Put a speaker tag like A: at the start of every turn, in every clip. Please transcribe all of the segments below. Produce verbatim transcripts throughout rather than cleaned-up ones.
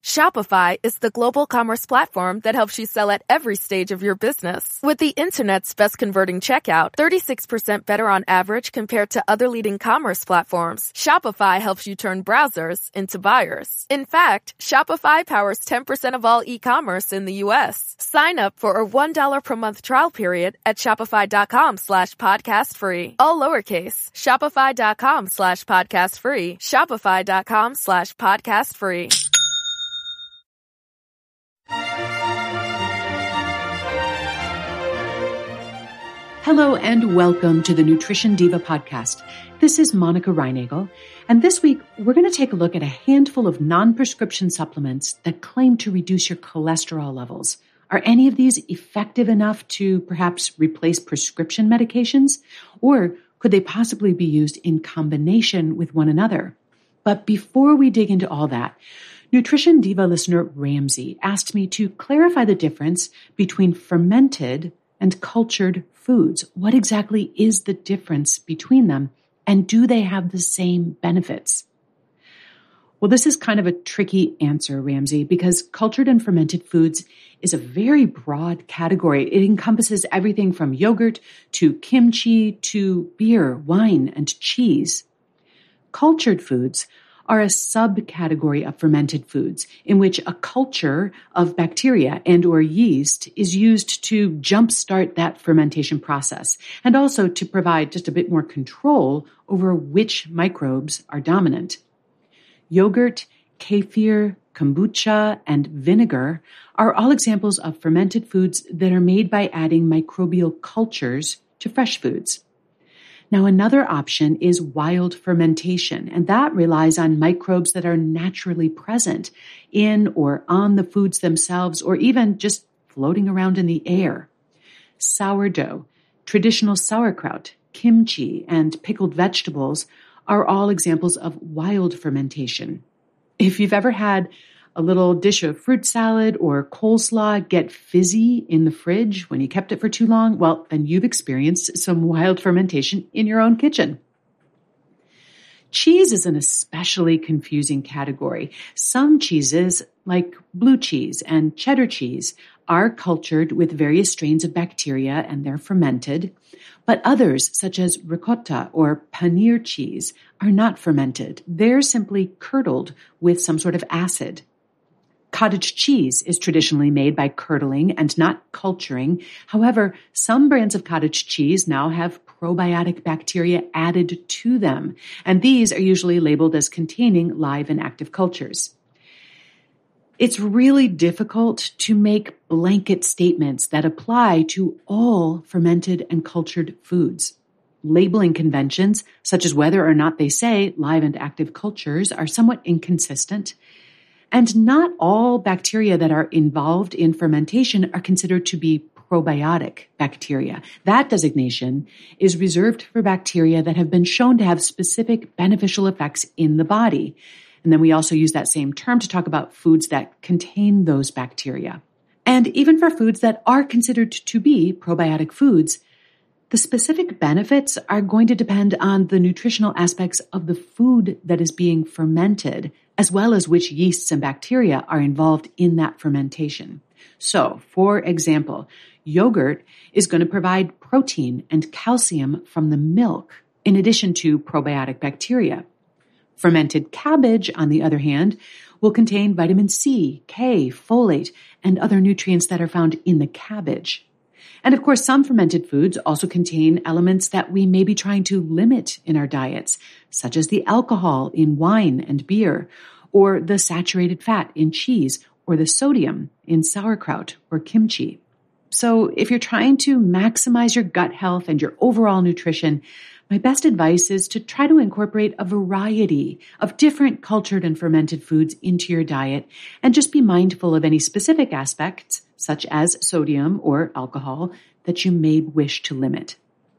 A: Shopify is the global commerce platform that helps you sell at every stage of your business. With the internet's best converting checkout, thirty-six percent better on average compared to other leading commerce platforms, Shopify helps you turn browsers into buyers. In fact, Shopify powers ten percent of all e-commerce in the U S. Sign up for a one dollar per month trial period at shopify.com slash podcast free. All lowercase. Shopify.com slash podcast free. Shopify.com slash podcast free.
B: Hello and welcome to the Nutrition Diva podcast. This is Monica Reinagel, and this week we're going to take a look at a handful of non-prescription supplements that claim to reduce your cholesterol levels. Are any of these effective enough to perhaps replace prescription medications, or could they possibly be used in combination with one another? But before we dig into all that, Nutrition Diva listener Ramsey asked me to clarify the difference between fermented and cultured foods. What exactly is the difference between them, and do they have the same benefits? Well, this is kind of a tricky answer, Ramsey, because cultured and fermented foods is a very broad category. It encompasses everything from yogurt to kimchi to beer, wine, and cheese. Cultured foods are a subcategory of fermented foods in which a culture of bacteria and or yeast is used to jumpstart that fermentation process and also to provide just a bit more control over which microbes are dominant. Yogurt, kefir, kombucha, and vinegar are all examples of fermented foods that are made by adding microbial cultures to fresh foods. Now, another option is wild fermentation, and that relies on microbes that are naturally present in or on the foods themselves, or even just floating around in the air. Sourdough, traditional sauerkraut, kimchi, and pickled vegetables are all examples of wild fermentation. If you've ever had a little dish of fruit salad or coleslaw get fizzy in the fridge when you kept it for too long, well, then you've experienced some wild fermentation in your own kitchen. Cheese is an especially confusing category. Some cheeses, like blue cheese and cheddar cheese, are cultured with various strains of bacteria and they're fermented, but others, such as ricotta or paneer cheese, are not fermented. They're simply curdled with some sort of acid. Cottage cheese is traditionally made by curdling and not culturing. However, some brands of cottage cheese now have probiotic bacteria added to them, and these are usually labeled as containing live and active cultures. It's really difficult to make blanket statements that apply to all fermented and cultured foods. Labeling conventions, such as whether or not they say live and active cultures, are somewhat inconsistent. And not all bacteria that are involved in fermentation are considered to be probiotic bacteria. That designation is reserved for bacteria that have been shown to have specific beneficial effects in the body. And then we also use that same term to talk about foods that contain those bacteria. And even for foods that are considered to be probiotic foods, the specific benefits are going to depend on the nutritional aspects of the food that is being fermented, as well as which yeasts and bacteria are involved in that fermentation. So, for example, yogurt is going to provide protein and calcium from the milk, in addition to probiotic bacteria. Fermented cabbage, on the other hand, will contain vitamin C, K, folate, and other nutrients that are found in the cabbage. And of course, some fermented foods also contain elements that we may be trying to limit in our diets, such as the alcohol in wine and beer, or the saturated fat in cheese, or the sodium in sauerkraut or kimchi. So if you're trying to maximize your gut health and your overall nutrition, my best advice is to try to incorporate a variety of different cultured and fermented foods into your diet, and just be mindful of any specific aspects, such as sodium or alcohol, that you may wish to limit.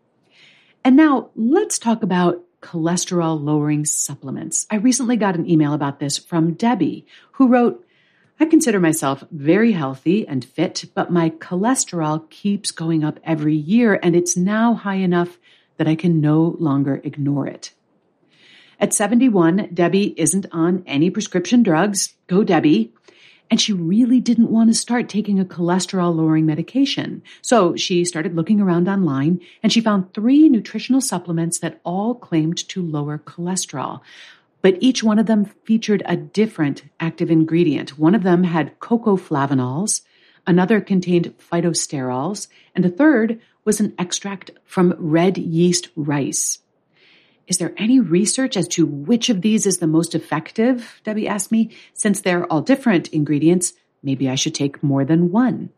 B: And now let's talk about cholesterol-lowering supplements. I recently got an email about this from Debbie, who wrote, I consider myself very healthy and fit, but my cholesterol keeps going up every year, and it's now high enough that I can no longer ignore it. At seventy-one, Debbie isn't on any prescription drugs. Go Debbie. And she really didn't want to start taking a cholesterol-lowering medication. So she started looking around online, and she found three nutritional supplements that all claimed to lower cholesterol. But each one of them featured a different active ingredient. One of them had cocoa flavanols, another contained phytosterols, and a third was an extract from red yeast rice. Is there any research as to which of these is the most effective? Debbie asked me. Since they're all different ingredients, maybe I should take more than one.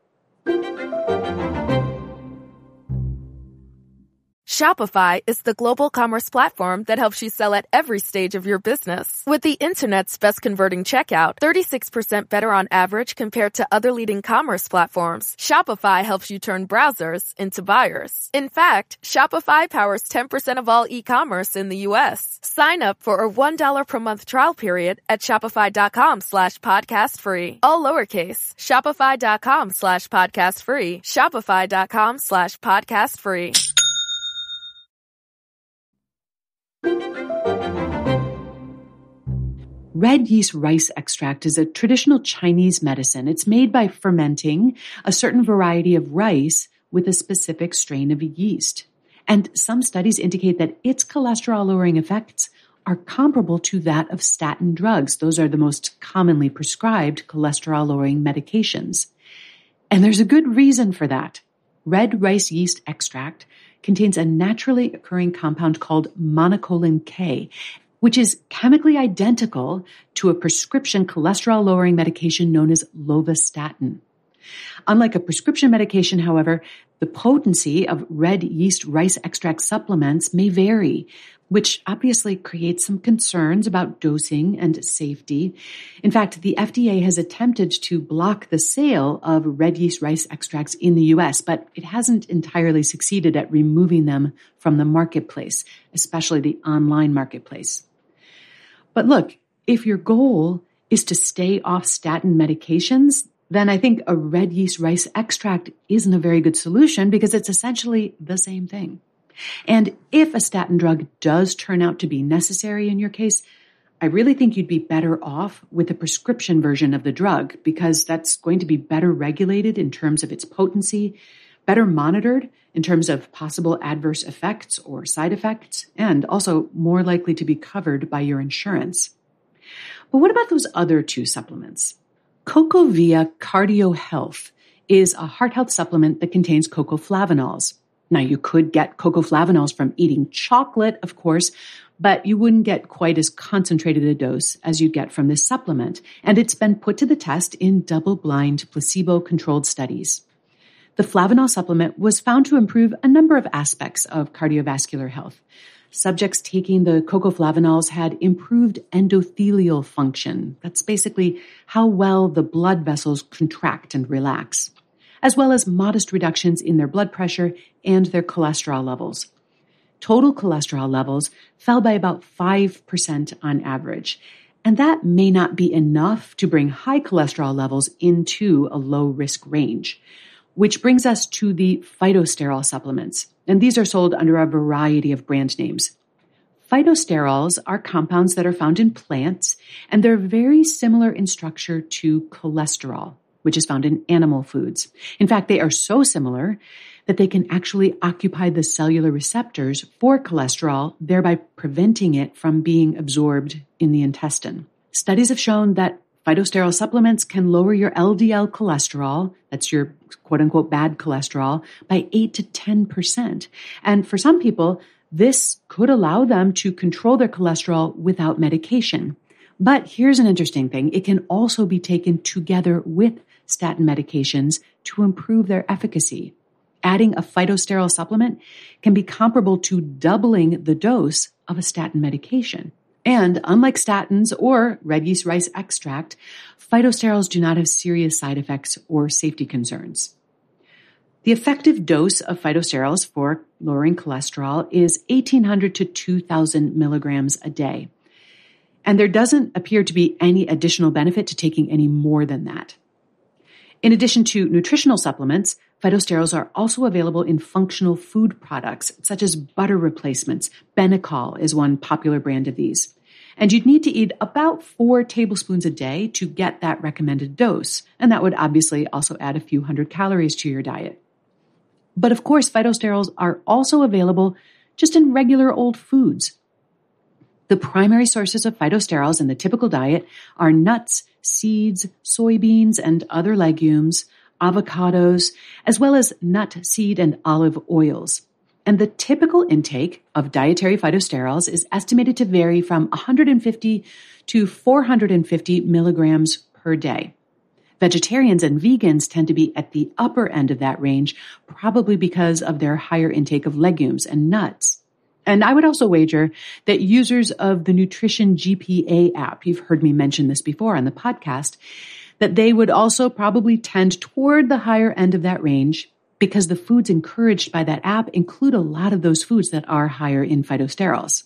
A: Shopify is the global commerce platform that helps you sell at every stage of your business. With the internet's best converting checkout, thirty-six percent better on average compared to other leading commerce platforms, Shopify helps you turn browsers into buyers. In fact, Shopify powers ten percent of all e-commerce in the U S. Sign up for a one dollar per month trial period at shopify.com slash podcast free. All lowercase, shopify.com slash podcast free, shopify.com slash podcast free.
B: Red yeast rice extract is a traditional Chinese medicine. It's made by fermenting a certain variety of rice with a specific strain of yeast. And some studies indicate that its cholesterol-lowering effects are comparable to that of statin drugs. Those are the most commonly prescribed cholesterol-lowering medications. And there's a good reason for that. Red rice yeast extract contains a naturally occurring compound called monocolin K, which is chemically identical to a prescription cholesterol-lowering medication known as lovastatin. Unlike a prescription medication, however, the potency of red yeast rice extract supplements may vary, which obviously creates some concerns about dosing and safety. In fact, the F D A has attempted to block the sale of red yeast rice extracts in the U S, but it hasn't entirely succeeded at removing them from the marketplace, especially the online marketplace. But look, if your goal is to stay off statin medications, then I think a red yeast rice extract isn't a very good solution because it's essentially the same thing. And if a statin drug does turn out to be necessary in your case, I really think you'd be better off with a prescription version of the drug because that's going to be better regulated in terms of its potency, better monitored in terms of possible adverse effects or side effects, and also more likely to be covered by your insurance. But what about those other two supplements? CocoVia Cardio Health is a heart health supplement that contains cocoa flavanols. Now, you could get cocoa flavanols from eating chocolate, of course, but you wouldn't get quite as concentrated a dose as you'd get from this supplement. And it's been put to the test in double-blind, placebo-controlled studies. The flavanol supplement was found to improve a number of aspects of cardiovascular health. Subjects taking the cocoa flavanols had improved endothelial function. That's basically how well the blood vessels contract and relax, as well as modest reductions in their blood pressure and their cholesterol levels. Total cholesterol levels fell by about five percent on average, and that may not be enough to bring high cholesterol levels into a low-risk range, which brings us to the phytosterol supplements, and these are sold under a variety of brand names. Phytosterols are compounds that are found in plants, and they're very similar in structure to cholesterol, which is found in animal foods. In fact, they are so similar that they can actually occupy the cellular receptors for cholesterol, thereby preventing it from being absorbed in the intestine. Studies have shown that phytosterol supplements can lower your L D L cholesterol, that's your quote-unquote bad cholesterol, by eight to ten percent. And for some people, this could allow them to control their cholesterol without medication. But here's an interesting thing. It can also be taken together with statin medications to improve their efficacy. Adding a phytosterol supplement can be comparable to doubling the dose of a statin medication. And unlike statins or red yeast rice extract, phytosterols do not have serious side effects or safety concerns. The effective dose of phytosterols for lowering cholesterol is eighteen hundred to two thousand milligrams a day. And there doesn't appear to be any additional benefit to taking any more than that. In addition to nutritional supplements, phytosterols are also available in functional food products, such as butter replacements. Benecol is one popular brand of these. And you'd need to eat about four tablespoons a day to get that recommended dose. And that would obviously also add a few hundred calories to your diet. But of course, phytosterols are also available just in regular old foods. The primary sources of phytosterols in the typical diet are nuts, seeds, soybeans, and other legumes, avocados, as well as nut, seed, and olive oils. And the typical intake of dietary phytosterols is estimated to vary from one hundred fifty to four hundred fifty milligrams per day. Vegetarians and vegans tend to be at the upper end of that range, probably because of their higher intake of legumes and nuts. And I would also wager that users of the Nutrition G P A app, you've heard me mention this before on the podcast, that they would also probably tend toward the higher end of that range because the foods encouraged by that app include a lot of those foods that are higher in phytosterols.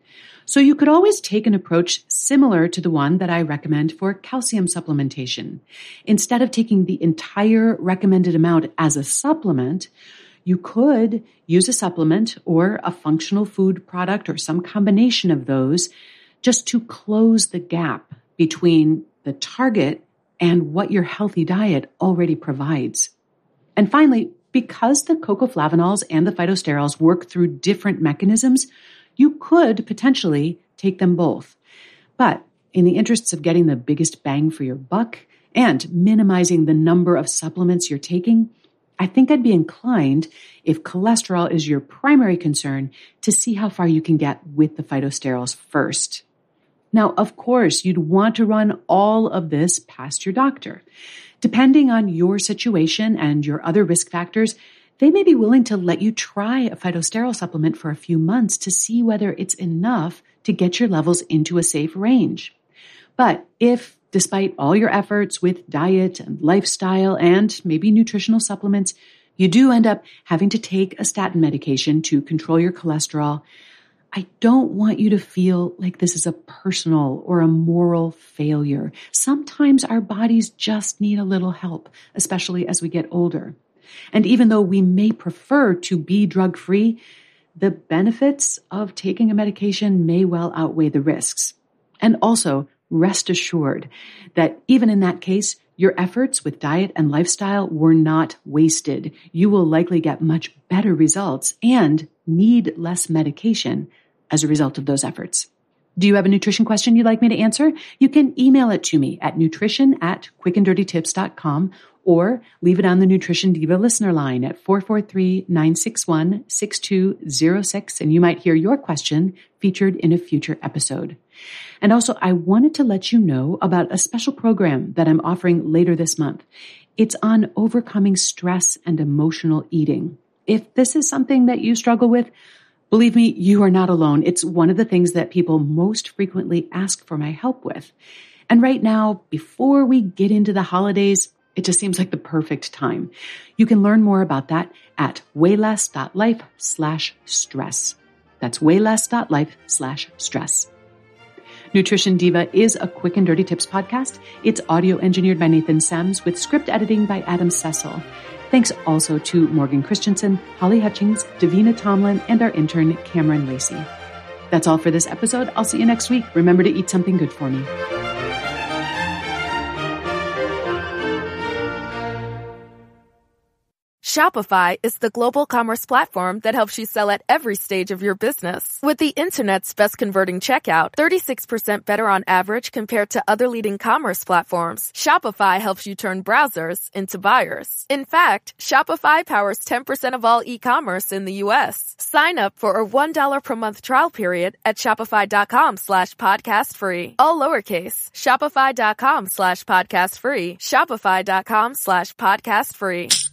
B: So you could always take an approach similar to the one that I recommend for calcium supplementation. Instead of taking the entire recommended amount as a supplement, you could use a supplement or a functional food product or some combination of those just to close the gap between the target and what your healthy diet already provides. And finally, because the cocoflavanols and the phytosterols work through different mechanisms, you could potentially take them both. But in the interests of getting the biggest bang for your buck and minimizing the number of supplements you're taking, I think I'd be inclined, if cholesterol is your primary concern, to see how far you can get with the phytosterols first. Now, of course, you'd want to run all of this past your doctor. Depending on your situation and your other risk factors, they may be willing to let you try a phytosterol supplement for a few months to see whether it's enough to get your levels into a safe range. But if, despite all your efforts with diet and lifestyle and maybe nutritional supplements, you do end up having to take a statin medication to control your cholesterol, I don't want you to feel like this is a personal or a moral failure. Sometimes our bodies just need a little help, especially as we get older. And even though we may prefer to be drug-free, the benefits of taking a medication may well outweigh the risks. And also, rest assured that even in that case, your efforts with diet and lifestyle were not wasted. You will likely get much better results and need less medication as a result of those efforts. Do you have a nutrition question you'd like me to answer? You can email it to me at nutrition at quick and dirty tips dot com or leave it on the Nutrition Diva listener line at four four three, nine six one, six two zero six, and you might hear your question featured in a future episode. And also, I wanted to let you know about a special program that I'm offering later this month. It's on overcoming stress and emotional eating. If this is something that you struggle with, believe me, you are not alone. It's one of the things that people most frequently ask for my help with. And right now, before we get into the holidays, it just seems like the perfect time. You can learn more about that at wayless.life slash stress. That's wayless.life slash stress. Nutrition Diva is a Quick and Dirty Tips podcast. It's audio engineered by Nathan Sems with script editing by Adam Cecil. Thanks also to Morgan Christensen, Holly Hutchings, Davina Tomlin, and our intern, Cameron Lacey. That's all for this episode. I'll see you next week. Remember to eat something good for me.
A: Shopify is the global commerce platform that helps you sell at every stage of your business. With the internet's best converting checkout, thirty-six percent better on average compared to other leading commerce platforms, Shopify helps you turn browsers into buyers. In fact, Shopify powers ten percent of all e-commerce in the U S. Sign up for a one dollar per month trial period at shopify.com slash podcast free. All lowercase, shopify.com slash podcast free, shopify.com slash podcast free.